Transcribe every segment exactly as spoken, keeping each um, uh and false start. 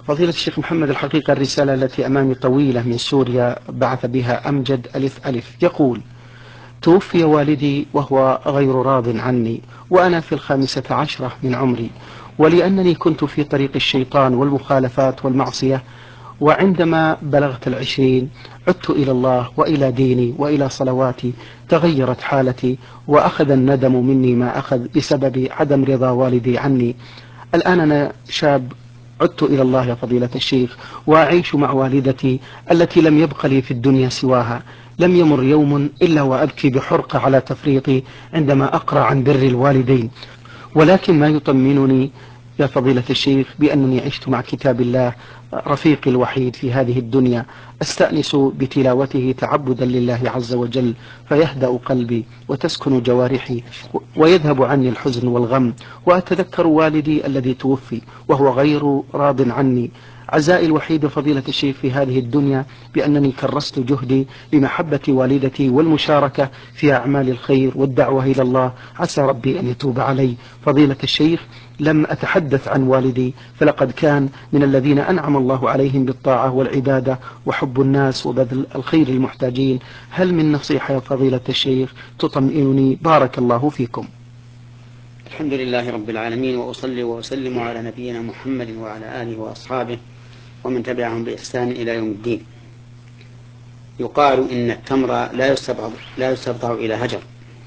فضيلة الشيخ محمد، الحقيقة الرسالة التي أمامي طويلة من سوريا بعث بها أمجد ألف ألف، يقول: توفي والدي وهو غير راض عني وأنا في الخامسة عشرة من عمري، ولأنني كنت في طريق الشيطان والمخالفات والمعصية، وعندما بلغت العشرين عدت إلى الله وإلى ديني وإلى صلواتي، تغيرت حالتي وأخذ الندم مني ما أخذ بسبب عدم رضا والدي عني. الآن أنا شاب، عدت إلى الله يا فضيلة الشيخ، وأعيش مع والدتي التي لم يبق لي في الدنيا سواها. لم يمر يوم إلا وأبكي بحرقة على تفريطي عندما أقرأ عن بر الوالدين، ولكن ما يطمنني يا فضيلة الشيخ بأنني عشت مع كتاب الله رفيقي الوحيد في هذه الدنيا، أستأنس بتلاوته تعبدا لله عز وجل، فيهدأ قلبي وتسكن جوارحي ويذهب عني الحزن والغم، وأتذكر والدي الذي توفي وهو غير راض عني. عزائي الوحيد فضيلة الشيخ في هذه الدنيا بأنني كرست جهدي لمحبة والدتي والمشاركة في أعمال الخير والدعوة إلى الله، عسى ربي أن يتوب علي. فضيلة الشيخ، لم أتحدث عن والدي، فلقد كان من الذين أنعم الله عليهم بالطاعة والعبادة وحب الناس وبذل الخير للمحتاجين. هل من نصيحة يا فضيلة الشيخ تطمئنني؟ بارك الله فيكم. الحمد لله رب العالمين، وأصلي وأسلم على نبينا محمد وعلى آله وأصحابه ومن تبعهم بإحسان إلى يوم الدين. يقال إن التمر لا يستبضع, لا يستبضع إلى هجر.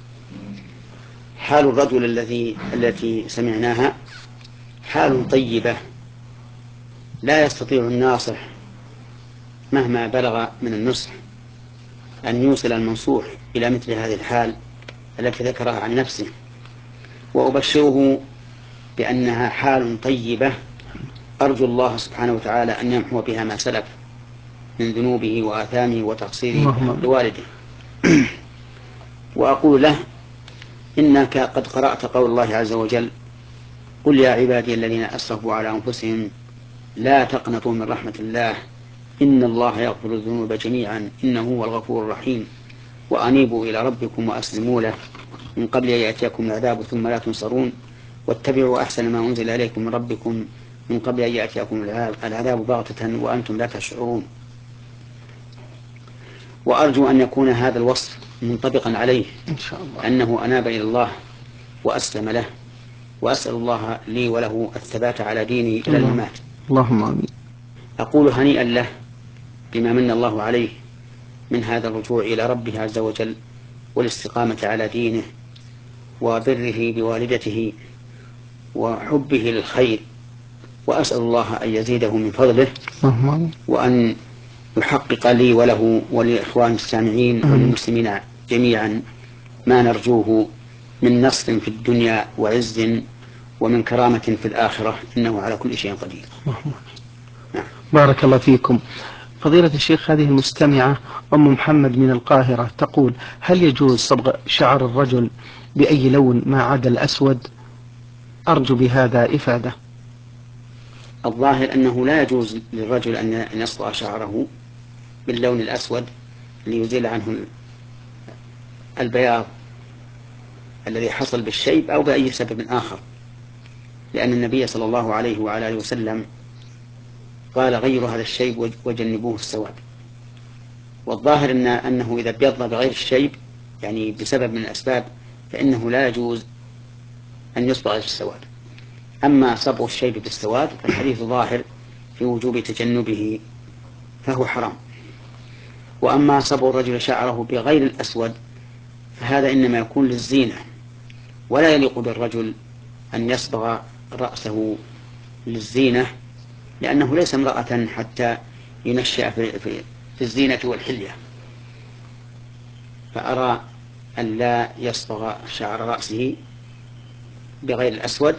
حال الرجل الذي التي سمعناها حال طيبة، لا يستطيع الناصح مهما بلغ من النصح أن يوصل المنصوح إلى مثل هذه الحال التي ذكرها عن نفسه، وأبشره بأنها حال طيبة أرجو الله سبحانه وتعالى أن يمحو بها ما سلف من ذنوبه وآثامه وتقصيره بحق والده. وأقول له: إنك قد قرأت قول الله عز وجل: قل يا عبادي الذين أسرفوا على أنفسهم لا تقنطوا من رحمة الله إن الله يغفر الذنوب جميعا إنه هو الغفور الرحيم وأنيبوا إلى ربكم وأسلموا له من قبل أن يأتيكم العذاب ثم لا تنصرون واتبعوا أحسن ما أنزل إليكم من ربكم من قبل أن يأتيكم العذاب بغتة وأنتم لا تشعرون. وأرجو أن يكون هذا الوصف منطبقا عليه إن شاء الله، أنه أناب إلى الله وأسلم له، وأسأل الله لي وله الثبات على دينه إلى الممات. اللهم آمين. أقول هنيئا له بما من الله عليه من هذا الرجوع إلى ربه عز وجل والاستقامة على دينه وبره بوالدته وحبه للخير، وأسأل الله أن يزيده من فضله وأن يحقق لي وله ولإخوان السامعين وللمسلمين جميعا ما نرجوه من نصر في الدنيا وعز ومن كرامة في الآخرة إنه على كل شيء قدير. نعم. بارك الله فيكم. فضيلة الشيخ، هذه المستمعة أم محمد من القاهرة تقول: هل يجوز صبغ شعر الرجل بأي لون ما عدا الأسود؟ أرجو بهذا إفادة. الظاهر أنه لا يجوز للرجل أن يصبغ شعره باللون الأسود ليزيل عنه البياض الذي حصل بالشيب أو بأي سبب آخر، لأن النبي صلى الله عليه وعلى آله وسلم قال: غير هذا الشيب وجنبوه السواد. والظاهر إن أنه إذا ابيض بغير الشيب يعني بسبب من الأسباب فإنه لا يجوز أن يصبغ السواد. أما صبغ الشيب بالسواد فالحديث ظاهر في وجوب تجنبه فهو حرام. وأما صبغ الرجل شعره بغير الأسود فهذا إنما يكون للزينة، ولا يليق بالرجل أن يصبغ رأسه للزينة، لأنه ليس امرأة حتى ينشأ في, في, في الزينة والحلية. فأرى أن لا يصبغ شعر رأسه بغير الأسود،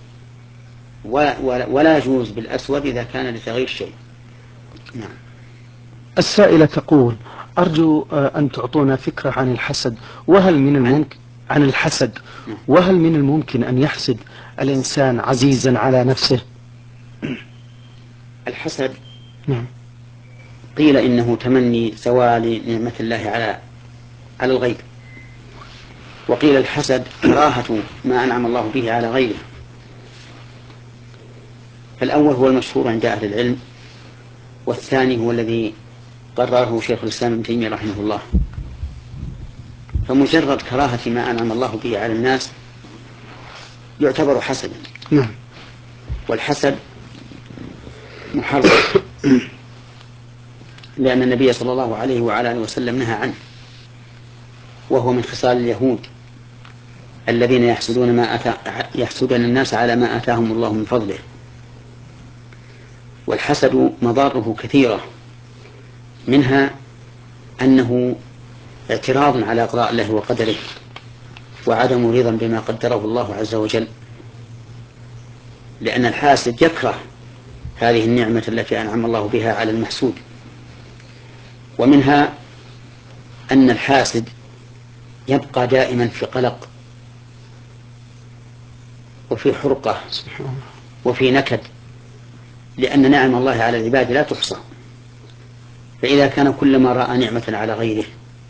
ولا يجوز بالأسود إذا كان لتغيير شيء. نعم. السائلة تقول: أرجو أن تعطونا فكرة عن الحسد، وهل من الممكن عن الحسد وهل من الممكن أن يحسد الإنسان عزيزا على نفسه؟ الحسد نعم. قيل إنه تمني زوال نعمة الله على على الغير، وقيل الحسد كراهة ما أنعم الله به على غيره. فالأول هو المشهور عند أهل العلم، والثاني هو الذي قرره شيخ الإسلام ابن تيمية رحمه الله. فمجرد كراهة ما أنعم الله به على الناس يعتبر حسدا، والحسد محرم لأن النبي صلى الله عليه وعلى آله وسلم نهى عنه، وهو من خصال اليهود الذين يحسدون ما أتى يحسدون الناس على ما آتاهم الله من فضله. والحسد مضاره كثيرة، منها أنه اعتراض على قضاء الله وقدره، وعدم رضا بما قدره الله عز وجل، لأن الحاسد يكره هذه النعمة التي أنعم الله بها على المحسود. ومنها أن الحاسد يبقى دائما في قلق وفي حرقة وفي نكد، لأن نعم الله على العباد لا تحصى، فإذا كان كلما رأى نعمة على غيره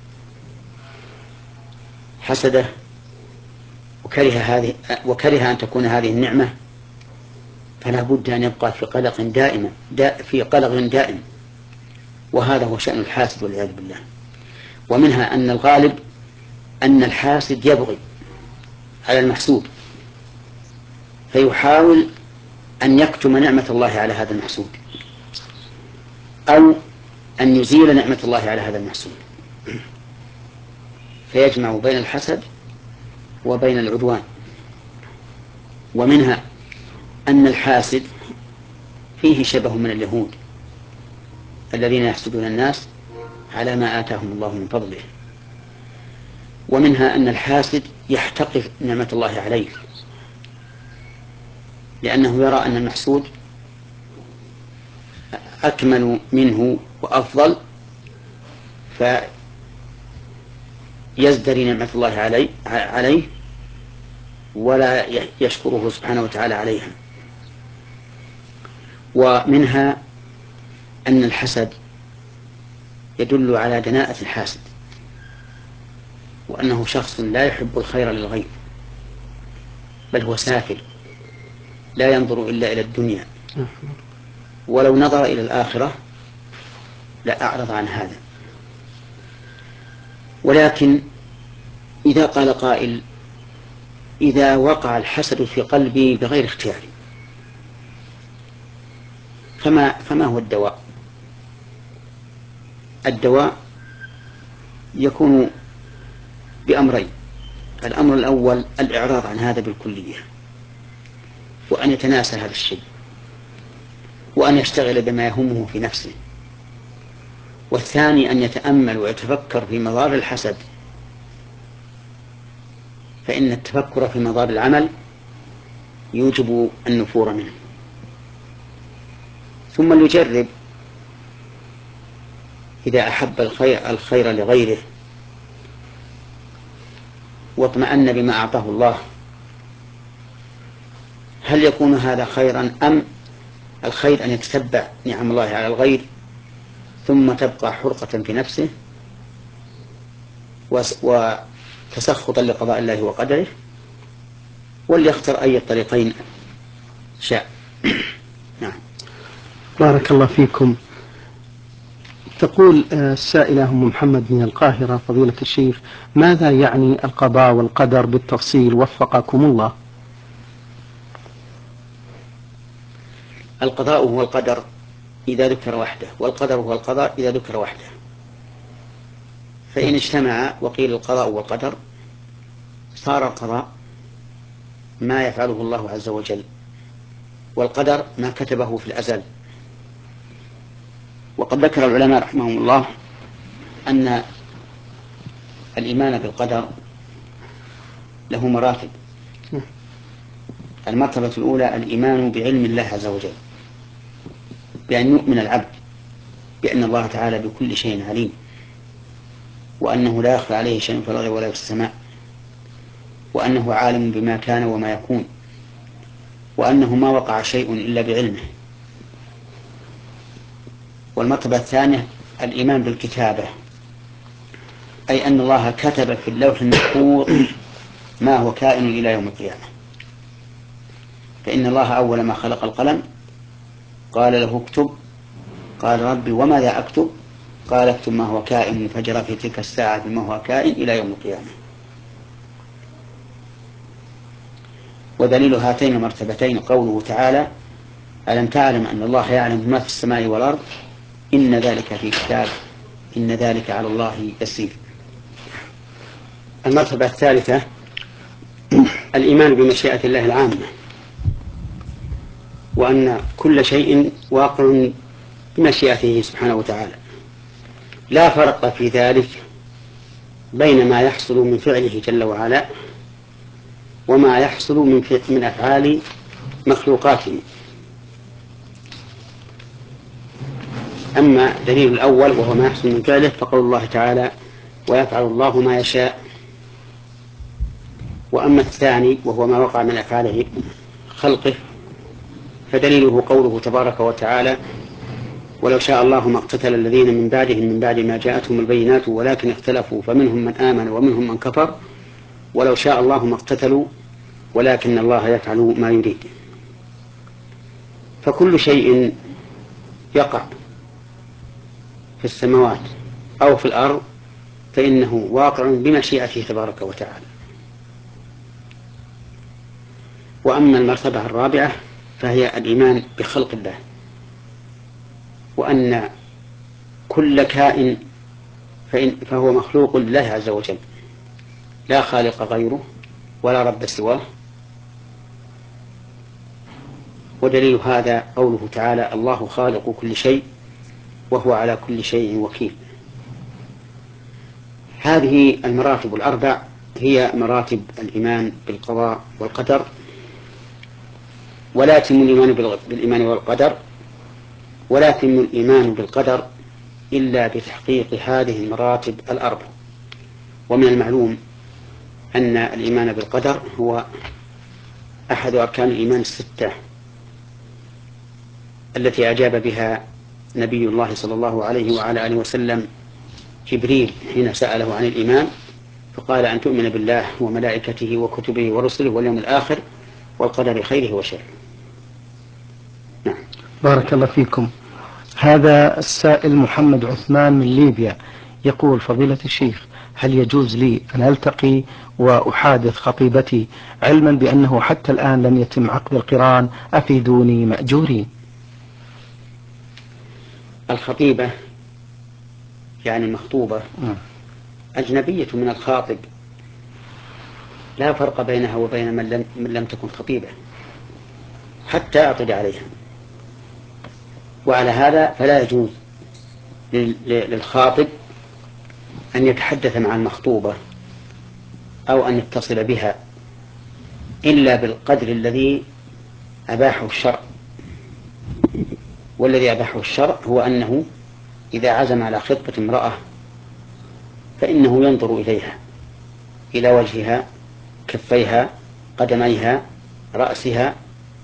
حسده وكره هذه وكره أن تكون هذه النعمة، فلا بد أن يبقى في قلق دائما دا في قلق دائم، وهذا هو شأن الحاسد والعياذ بالله. ومنها أن الغالب أن الحاسد يبغي على المحسود، فيحاول أن يكتم نعمة الله على هذا المحسود، أو أن يزيل نعمة الله على هذا المحسود، فيجمع بين الحسد وبين العدوان. ومنها أن الحاسد فيه شبه من اليهود الذين يحسدون الناس على ما آتاهم الله من فضله. ومنها أن الحاسد يحتقر نعمة الله عليه، لأنه يرى أن المحسود أكمل منه وأفضل، فيزدري نعمة الله عليه, عليه ولا يشكره سبحانه وتعالى عليها. ومنها أن الحسد يدل على دناءة الحاسد، وأنه شخص لا يحب الخير للغير، بل هو سافل لا ينظر إلا إلى الدنيا، ولو نظر إلى الآخرة لأعرض عن هذا. ولكن إذا قال قائل: إذا وقع الحسد في قلبي بغير اختياري، فما, فما هو الدواء؟ الدواء يكون بأمرين: الأمر الأول الإعراض عن هذا بالكلية، وأن يتناسى هذا الشيء، وأن يشتغل بما يهمه في نفسه. والثاني أن يتأمل ويتفكر في مضار الحسد، فإن التفكر في مضار العمل يوجب النفور منه. ثم ليجرب إذا أحب الخير, الخير لغيره واطمأن بما أعطاه الله، هل يكون هذا خيرا، أم الخير أن يتتبع نعم الله على الغير ثم تبقى حرقة في نفسه وتسخطا لقضاء الله وقدره، وليختر أي الطريقين شاء. نعم. بارك الله فيكم. تقول السائلة أم محمد من القاهرة: فضيلة الشيخ، ماذا يعني القضاء والقدر بالتفصيل وفقكم الله؟ القضاء هو القدر إذا ذكر وحده، والقدر هو القضاء إذا ذكر وحده. فإن اجتمع وقيل القضاء والقدر صار القضاء ما يفعله الله عز وجل، والقدر ما كتبه في الأزل. وقد ذكر العلماء رحمهم الله أن الإيمان بالقدر له مراتب. المرتبة الأولى الإيمان بعلم الله عز وجل، بأن يؤمن العبد بأن الله تعالى بكل شيء عليم، وأنه لا يخفى عليه شيء في الأرض ولا في السماء، وأنه عالم بما كان وما يكون، وأنه ما وقع شيء إلا بعلمه. والمرتبة الثانية الإيمان بالكتابة، أي أن الله كتب في اللوح المحفوظ ما هو كائن إلى يوم القيامة. فإن الله أول ما خلق القلم قال له اكتب. قال ربي وماذا أكتب؟ قال اكتب ما هو كائن فجر في تلك الساعة بما هو كائن إلى يوم القيامة. ودليل هاتين المرتبتين قوله تعالى ألم تعلم أن الله يعلم ما في السماء والأرض إن ذلك في كتاب إن ذلك على الله يسير. المرتبة الثالثة الإيمان بمشيئة الله العامة، وأن كل شيء واقع بمشيئته سبحانه وتعالى، لا فرق في ذلك بين ما يحصل من فعله جل وعلا وما يحصل من, من أفعال مخلوقاته. أما دليل الأول وهو ما يحصل من فعله فقول الله تعالى ويفعل الله ما يشاء. وأما الثاني وهو ما وقع من أفعال خلقه فدليله قوله تبارك وتعالى ولو شاء الله ما اقتتل الذين من بعدهم من بعد ما جاءتهم البينات ولكن اختلفوا فمنهم من آمن ومنهم من كفر ولو شاء الله ما اقتتلوا ولكن الله يفعل ما يريد. فكل شيء يقع في السماوات أو في الأرض فإنه واقع بمشيئته تبارك وتعالى. وأما المرتبة الرابعة فهي الإيمان بخلق الله، وأن كل كائن فهو مخلوق لله عز وجل لا خالق غيره ولا رب سواه. ودليل هذا قوله تعالى الله خالق كل شيء وهو على كل شيء وكيل. هذه المراتب الأربع هي مراتب الإيمان بالقضاء والقدر، ولا يتم الإيمان بالإيمان والقدر ولا يتم الإيمان بالقدر إلا بتحقيق هذه المراتب الأربع. ومن المعلوم أن الإيمان بالقدر هو أحد أركان الإيمان الستة التي أجاب بها نبي الله صلى الله عليه وعلى آله وسلم جبريل حين سأله عن الإيمان فقال أن تؤمن بالله وملائكته وكتبه ورسله واليوم الآخر والقدر خيره وشره. نعم. بارك الله فيكم. هذا السائل محمد عثمان من ليبيا يقول فضيلة الشيخ هل يجوز لي أن ألتقي وأحادث خطيبتي علما بأنه حتى الآن لم يتم عقد القران أفيدوني مأجورين؟ الخطيبة يعني المخطوبة أجنبية من الخاطب، لا فرق بينها وبين من لم, من لم تكن خطيبة حتى أعقد عليها. وعلى هذا فلا يجوز للخاطب أن يتحدث مع المخطوبة أو أن يتصل بها إلا بالقدر الذي أباحه الشرع. والذي أباحه الشرع هو أنه إذا عزم على خطبة امرأة فإنه ينظر إليها، إلى وجهها، كفيها، قدميها، رأسها،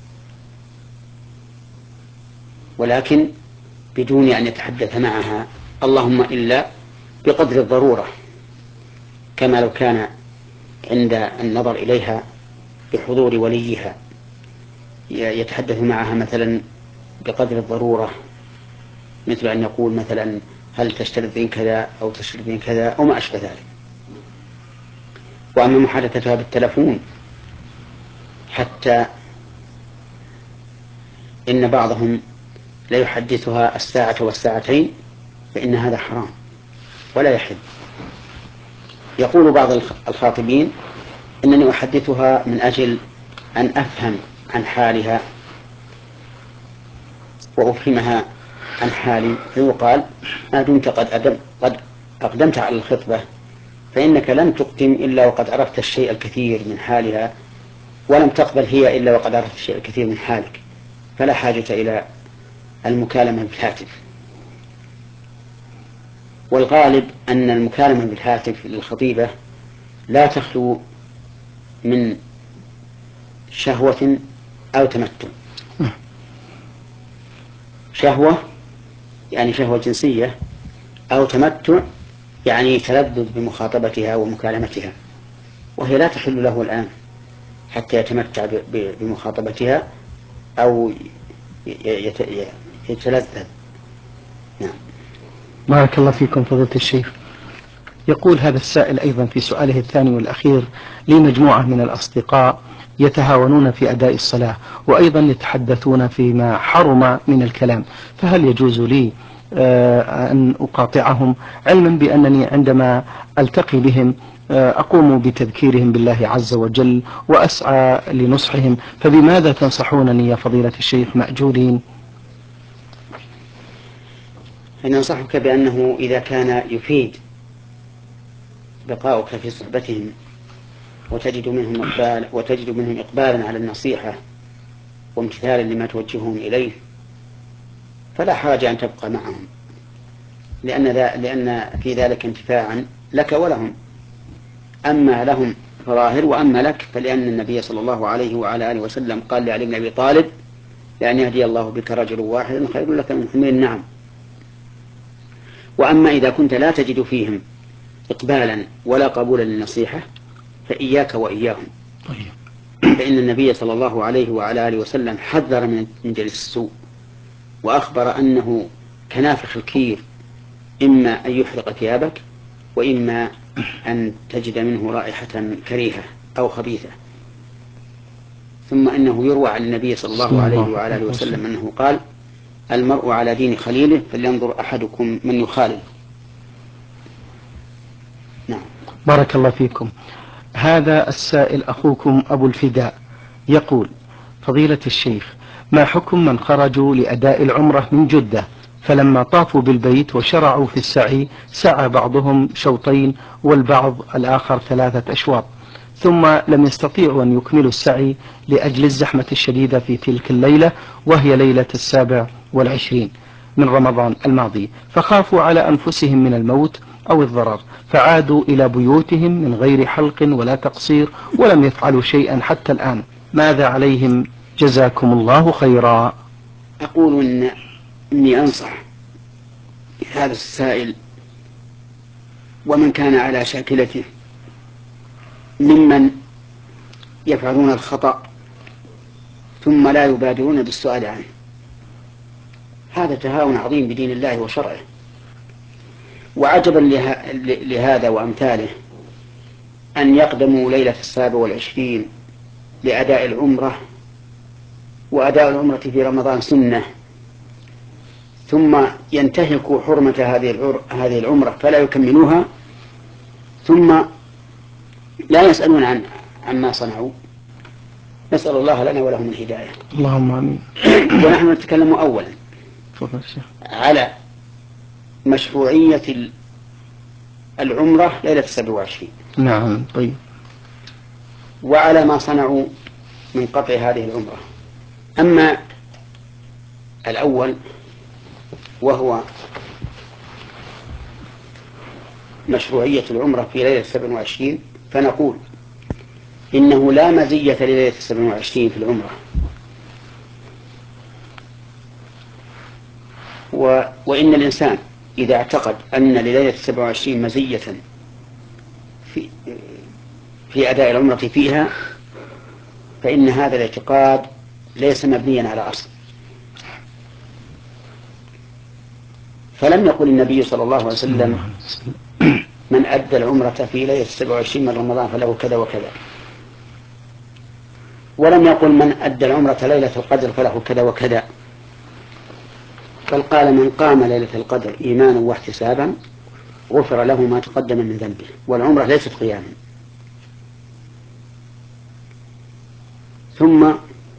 ولكن بدون أن يتحدث معها اللهم إلا بقدر الضرورة، كما لو كان عند النظر إليها بحضور وليها يتحدث معها مثلا بقدر الضرورة، مثل أن يقول مثلا هل تشترطين كذا أو تشترطين كذا أو ما أشبه ذلك. وأما محادثتها بالتلفون حتى إن بعضهم لا يحدثها الساعة والساعتين فإن هذا حرام ولا يحل. يقول بعض الخاطبين إنني أحدثها من أجل أن أفهم عن حالها وأفهمها عن حالي، فيقال ما دمت قد, أدم قد أقدمت على الخطبة فإنك لن تقدم إلا وقد عرفت الشيء الكثير من حالها، ولم تقبل هي إلا وقد عرفت الشيء الكثير من حالك، فلا حاجة إلى المكالمة بالهاتف. والغالب أن المكالمة بالهاتف للخطيبة لا تخلو من شهوة أو تمتع. شهوة يعني شهوة جنسية، أو تمتع يعني تلذذ بمخاطبتها ومكالمتها، وهي لا تحل له الآن حتى يتمتع بمخاطبتها أو يتلذذ. نعم. بارك الله فيكم فضيلة الشيخ. يقول هذا السائل أيضا في سؤاله الثاني والأخير: لي مجموعة من الأصدقاء يتهاونون في أداء الصلاة وأيضا يتحدثون فيما حرم من الكلام، فهل يجوز لي أن أقاطعهم، علما بأنني عندما ألتقي بهم أقوم بتذكيرهم بالله عز وجل وأسعى لنصحهم، فبماذا تنصحونني يا فضيلة الشيخ مأجورين؟ ننصحك بأنه إذا كان يفيد بقاؤك في صحبتهم وتجد منهم إقبال وتجد منهم إقبالا على النصيحة وامتثالا لما توجههم إليه، فلا حرج أن تبقى معهم، لأن, لأن في ذلك انتفاعا لك ولهم. أما لهم فظاهر، وأما لك فلأن النبي صلى الله عليه وعلى آله وسلم قال لعلي بن أبي طالب: لأن يهدي الله بك رجل واحد خير لك من حمير النعم. وأما إذا كنت لا تجد فيهم إقبالا ولا قبولا للنصيحة فإياك وإياهم، فإن النبي صلى الله عليه وعلى آله وسلم حذر من جليس السوء، وأخبر أنه كنافخ الكير، إما أن يحرق ثيابك وإما أن تجد منه رائحة كريهة أو خبيثة. ثم إنه يروى عن النبي صلى الله عليه وعلى آله وسلم أنه قال: المرء على دين خليله فلينظر أحدكم من يخالل. نعم. بارك الله فيكم. هذا السائل أخوكم أبو الفداء يقول: فضيلة الشيخ، ما حكم من خرجوا لأداء العمرة من جدة فلما طافوا بالبيت وشرعوا في السعي سعى بعضهم شوطين والبعض الآخر ثلاثة أشواط، ثم لم يستطيعوا أن يكملوا السعي لأجل الزحمة الشديدة في تلك الليلة، وهي ليلة السابع والعشرين من رمضان الماضي، فخافوا على أنفسهم من الموت أو الضرر، فعادوا إلى بيوتهم من غير حلق ولا تقصير ولم يفعلوا شيئا حتى الآن، ماذا عليهم جزاكم الله خيرا؟ أقول إن إني أنصح هذا السائل ومن كان على شاكلته ممن يفعلون الخطأ ثم لا يبادرون بالسؤال عنه. هذا تهاون عظيم بدين الله وشرعه. وعجبا له... لهذا وأمثاله أن يقدموا ليلة السابع والعشرين لأداء العمرة، وأداء العمرة في رمضان سنة، ثم ينتهكوا حرمة هذه العمرة فلا يكملوها، ثم لا يسألون عن عما صنعوا. نسأل الله لنا ولهم الهداية. اللهم آمين. ونحن نتكلم أولا على مشروعية العمرة ليلة السابع والعشرين. نعم. طيب. وعلى ما صنعوا من قطع هذه العمرة. أما الأول وهو مشروعية العمرة في ليلة السابع والعشرين، فنقول إنه لا مزية لليلة السابع والعشرين في العمرة، و... وإن الإنسان إذا اعتقد أن لليلة السابع والعشرين مزية في... في أداء العمرة فيها فإن هذا الاعتقاد ليس مبنيا على أصل. فلم يقل النبي صلى الله عليه وسلم: من أدى العمرة في ليلة السابع والعشرين من رمضان فله كذا وكذا، ولم يقل من أدى العمرة ليلة القدر فله كذا وكذا، بل قال: من قام ليلة القدر إيمانا واحتسابا غفر له ما تقدم من ذنبه. والعمرة ليست قياما. ثم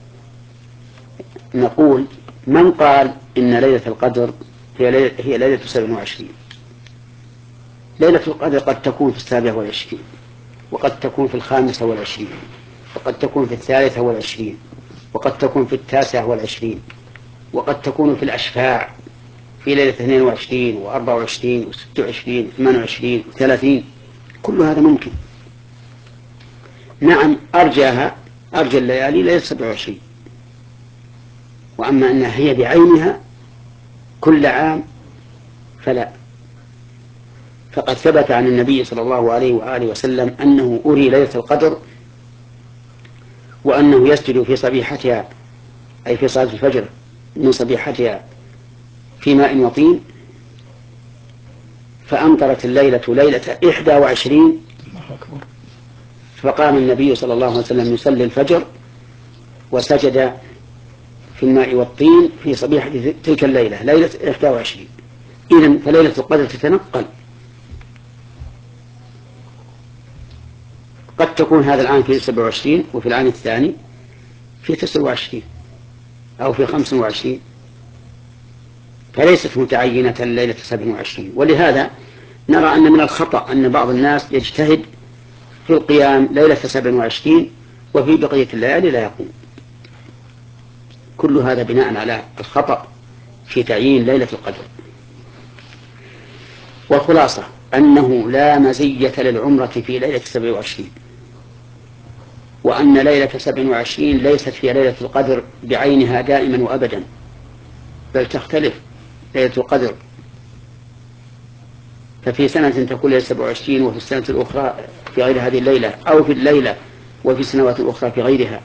نقول: من قال إن ليلة القدر هي ليلة, هي ليلة السابع والعشرين، ليلة القدر قد تكون في السابع والعشرين، وقد تكون في الخامسة والعشرين، وقد تكون في الثالثة والعشرين، وقد تكون في التاسعة والعشرين، وقد تكون في الأشفاع في ليلة اثنين وعشرين وأربعة وعشرين وستة وعشرين وثمان وعشرين وثلاثين. كل هذا ممكن. نعم، أرجاها أرجى الليالي ليلة سبع وعشرين، وأما أنها هي بعينها كل عام فلا. فقد ثبت عن النبي صلى الله عليه وآله وسلم أنه أري ليلة القدر، وأنه يسجد في صبيحتها أي في صلاة الفجر من صبيحتها في ماء وطين، فأمطرت الليلة ليلة إحدى وعشرين، فقام النبي صلى الله عليه وسلم يصلي الفجر وسجد في الماء والطين في صبيحة تلك الليلة ليلة إحدى وعشرين. إذن فليلة القدر تتنقل، قد تكون هذا الآن في سبع وعشرين وفي الآن الثاني في تسع وعشرين أو في خمس وعشرين، فليست متعينة ليلة سبع وعشرين. ولهذا نرى أن من الخطأ أن بعض الناس يجتهد في القيام ليلة سبع وعشرين وفي بقية الليالي لا يقوم. كل هذا بناء على الخطأ في تعيين ليلة القدر. والخلاصة أنه لا مزية للعمرة في ليلة سبع وعشرين، وأن ليلة سبع وعشرين ليست هي ليلة القدر بعينها دائما وأبدا، بل تختلف ليلة القدر، ففي سنة تكون ليلة سبع وعشرين وفي السنة الأخرى في غير هذه الليلة، أو في الليلة وفي سنوات أخرى في غيرها.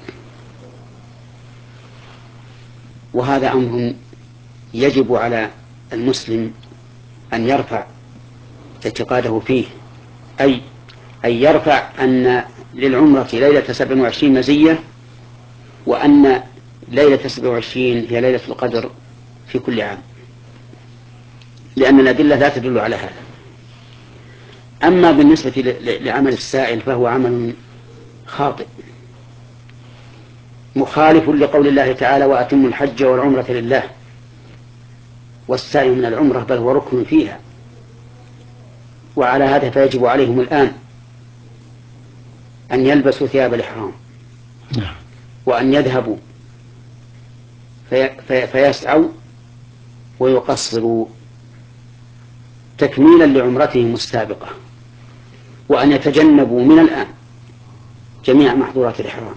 وهذا أمر يجب على المسلم أن يرفع اعتقاده فيه، أي أن يرفع أن للعمرة ليلة سبع وعشرين مزية، وأن ليلة سبع وعشرين هي ليلة القدر في كل عام، لأن الأدلة لا تدل على هذا. أما بالنسبة لعمل السائل فهو عمل خاطئ مخالف لقول الله تعالى: وأتموا الحج والعمرة لله. والسعي من العمرة بل هو ركن فيها، وعلى هذا فيجب عليهم الآن أن يلبسوا ثياب الإحرام وأن يذهبوا في في فيسعوا ويقصروا تكميلا لعمرتهم السابقة، وأن يتجنبوا من الآن جميع محظورات الإحرام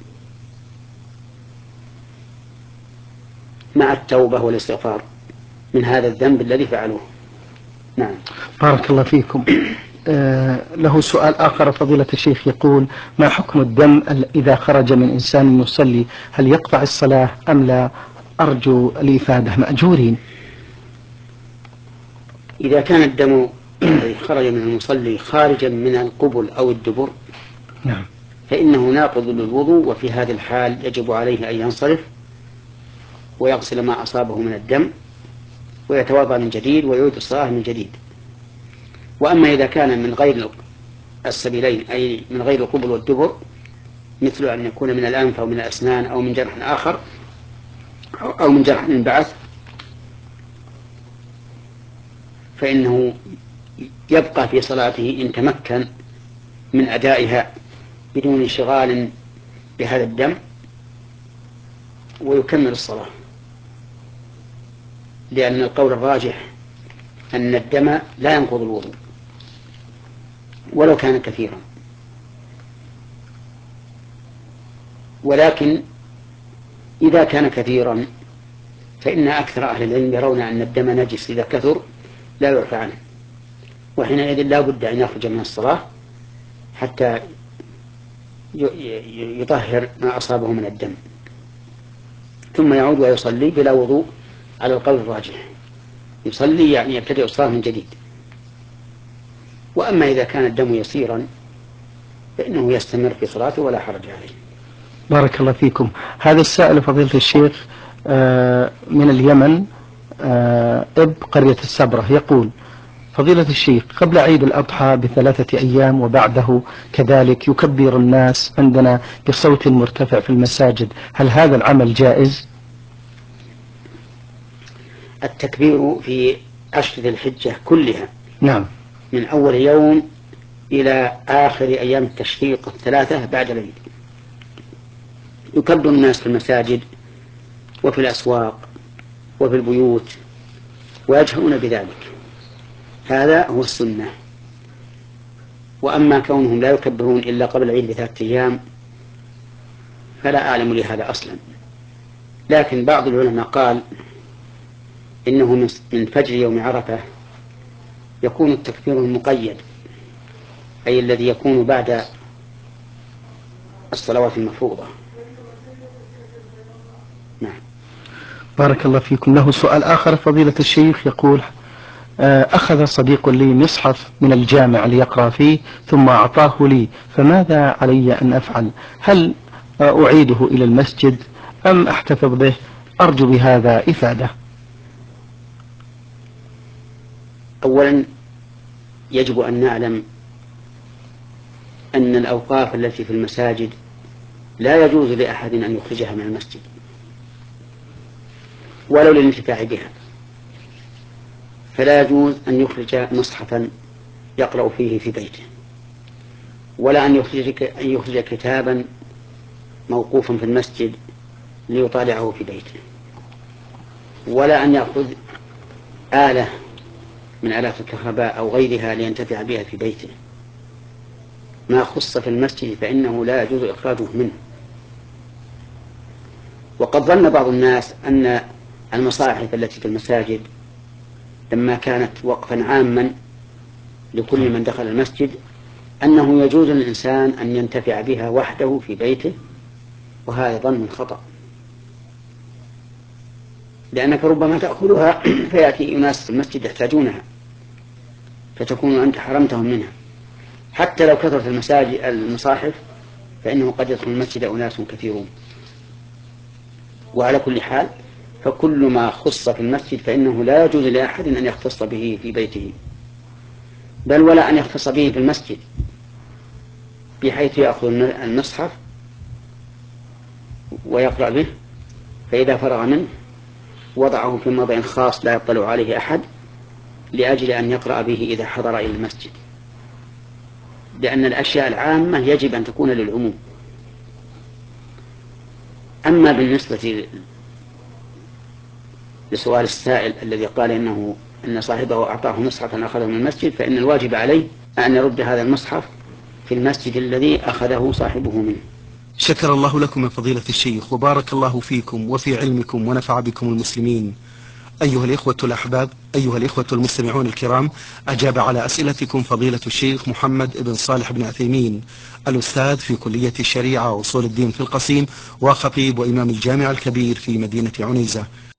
مع التوبة والاستغفار من هذا الذنب الذي فعلوه. نعم. بارك الله فيكم. آه له سؤال آخر فضيلة الشيخ، يقول: ما حكم الدم إذا خرج من إنسان يصلي؟ هل يقطع الصلاة أم لا؟ أرجو الإفادة مأجورين. إذا كان الدم الذي خرج من المصلي خارجا من القبل أو الدبر نعم. فإنه ناقض للوضوء، وفي هذه الحال يجب عليه أن ينصرف ويغسل ما أصابه من الدم ويتوضأ من جديد ويعيد الصلاة من جديد. وأما إذا كان من غير السبيلين، أي من غير القبل والدبر، مثل أن يكون من الأنف أو من الأسنان أو من جرح آخر أو من جرح انبعث، فإنه يبقى في صلاته إن تمكن من أدائها بدون انشغال بهذا الدم، ويكمل الصلاة، لأن القول الراجح أن الدم لا ينقض الوضوء ولو كان كثيرا. ولكن إذا كان كثيرا فإن أكثر أهل العلم يرون أن الدم نجس إذا كثر لا يعفى عنه، وحينئذ لا بد أن يخرج من الصلاة حتى يطهر ما أصابه من الدم، ثم يعود ويصلي بلا وضوء على القول الراجح. يصلي يعني يبتدئ الصلاة من جديد. وأما إذا كان الدم يسيرا فإنه يستمر في صلاته ولا حرج عليه. بارك الله فيكم. هذا السائل فضيلة الشيخ من اليمن، اب قرية السبرة، يقول: فضيلة الشيخ، قبل عيد الأضحى بثلاثة أيام وبعده كذلك يكبر الناس عندنا بصوت مرتفع في المساجد، هل هذا العمل جائز؟ التكبير في عشر ذي الحجة كلها، نعم، من أول يوم إلى آخر أيام التشريق الثلاثة بعد العيد، يكبر الناس في المساجد وفي الأسواق وفي البيوت ويجهرون بذلك، هذا هو السنة. وأما كونهم لا يكبرون إلا قبل العيد بثلاثة أيام فلا أعلم لهذا أصلا. لكن بعض العلماء قال إنه من فجر يوم عرفة يكون التكبير المقيد، أي الذي يكون بعد الصلوات المفروضة. نعم. بارك الله فيكم. له سؤال آخر فضيلة الشيخ، يقول أخذ صديق لي مصحف من الجامع ليقرأ فيه ثم أعطاه لي، فماذا علي أن أفعل؟ هل أعيده إلى المسجد أم أحتفظ به؟ أرجو بهذا إفادة. أولا يجب أن نعلم أن الأوقاف التي في المساجد لا يجوز لأحد أن يخرجها من المسجد ولو للانتفاع بها، فلا يجوز أن يخرج مصحفا يقرأ فيه في بيته، ولا أن يخرج, أن يخرج كتابا موقوفا في المسجد ليطالعه في بيته، ولا أن يأخذ آلة من آلات الكهرباء أو غيرها لينتفع بها في بيته. ما خص في المسجد فإنه لا يجوز إخراجه منه. وقد ظن بعض الناس أن المصاحف التي في المساجد لما كانت وقفا عاما لكل من دخل المسجد أنه يجوز للإنسان أن ينتفع بها وحده في بيته، وهذا ظن خطأ، لأنك ربما تأخذها فيأتي أناس في المسجد يحتاجونها فتكون أنت حرمتهم منها. حتى لو كثرت المساجد المصاحف فإنه قد يدخل المسجد أناس كثيرون. وعلى كل حال فكل ما خص في المسجد فإنه لا يجوز لأحد أن يختص به في بيته، بل ولا أن يختص به في المسجد، بحيث يأخذ المصحف ويقرأ به، فإذا فرغ منه وضعه في موضع خاص لا يطلع عليه أحد لأجل أن يقرأ به إذا حضر إلى المسجد، لأن الأشياء العامة يجب أن تكون للعموم. أما بالنسبة لسؤال السائل الذي قال إنه أن صاحبه أعطاه مصحفا أخذه من المسجد، فإن الواجب عليه أن يرد هذا المصحف في المسجد الذي أخذه صاحبه منه. شكر الله لكم يا فضيلة الشيخ، وبارك الله فيكم وفي علمكم ونفع بكم المسلمين. أيها الإخوة الأحباب، أيها الإخوة المستمعون الكرام، أجاب على أسئلتكم فضيلة الشيخ محمد بن صالح بن عثيمين، الأستاذ في كلية الشريعة وأصول الدين في القصيم، وخطيب وإمام الجامع الكبير في مدينة عنيزة.